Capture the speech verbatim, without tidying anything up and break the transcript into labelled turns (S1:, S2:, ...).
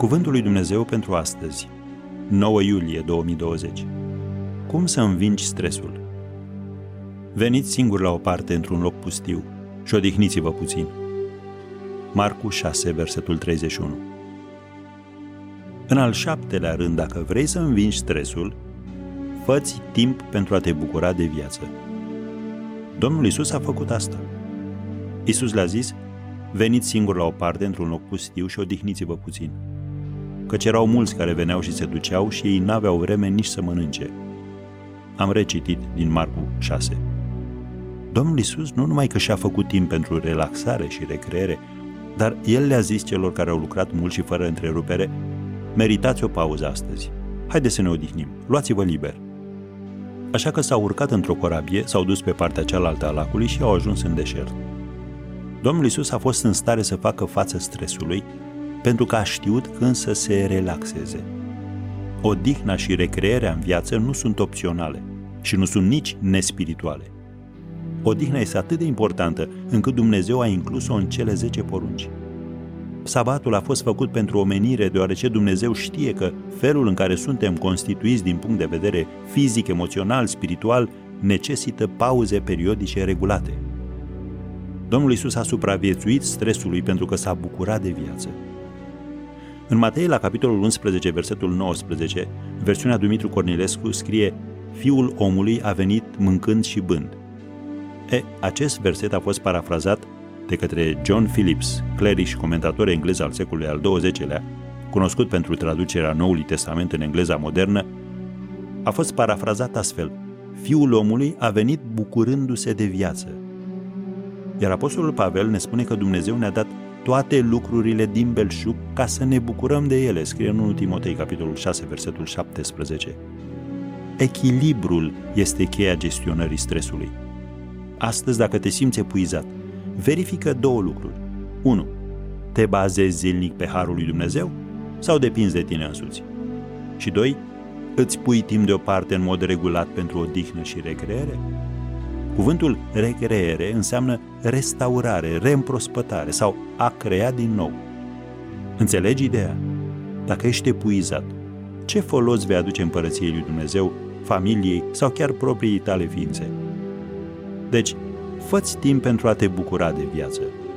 S1: Cuvântul lui Dumnezeu pentru astăzi, nouă iulie două mii douăzeci. Cum să învingi stresul? Veniți singuri la o parte într-un loc pustiu și odihniți-vă puțin. Marcu șase, versetul treizeci și unu. În al șaptelea rând, dacă vrei să învingi stresul, fă-ți timp pentru a te bucura de viață. Domnul Iisus a făcut asta. Iisus le-a zis: veniți singuri la o parte într-un loc pustiu și odihniți-vă puțin. Căci erau mulți care veneau și se duceau și ei n-aveau vreme nici să mănânce. Am recitit din Marcu șase. Domnul Iisus nu numai că și-a făcut timp pentru relaxare și recreere, dar El le-a zis celor care au lucrat mult și fără întrerupere: meritați o pauză astăzi. Haideți să ne odihnim, luați-vă liber. Așa că s-au urcat într-o corabie, s-au dus pe partea cealaltă a lacului și au ajuns în deșert. Domnul Iisus a fost în stare să facă față stresului, pentru că a știut când să se relaxeze. Odihna și recreerea în viață nu sunt opționale și nu sunt nici nespirituale. Odihna este atât de importantă încât Dumnezeu a inclus-o în cele zece porunci. Sabatul a fost făcut pentru omenire, deoarece Dumnezeu știe că felul în care suntem constituiți din punct de vedere fizic, emoțional, spiritual, necesită pauze periodice regulate. Domnul Iisus a supraviețuit stresului pentru că s-a bucurat de viață. În Matei, la capitolul unsprezece, versetul nouăsprezece, versiunea Dumitru Cornilescu scrie: Fiul omului a venit mâncând și bând. E, acest verset a fost parafrazat de către John Phillips, cleric și comentator englez al secolului al douăzecelea, cunoscut pentru traducerea Noului Testament în engleza modernă. A fost parafrazat astfel: Fiul omului a venit bucurându-se de viață. Iar apostolul Pavel ne spune că Dumnezeu ne-a dat toate lucrurile din belșug ca să ne bucurăm de ele, scrie în întâi Timotei, capitolul șase, versetul șaptesprezece. Echilibrul este cheia gestionării stresului. Astăzi, dacă te simți epuizat, verifică două lucruri. unu. Te bazezi zilnic pe harul lui Dumnezeu sau depinzi de tine însuți? Și doi. Îți pui timp deoparte în mod regulat pentru odihnă și recreere? Cuvântul recreere înseamnă restaurare, reîmprospătare sau a crea din nou. Înțelegi ideea? Dacă ești epuizat, ce folos vei aduce împărăției lui Dumnezeu, familiei sau chiar propriei tale ființe? Deci, fă-ți timp pentru a te bucura de viață.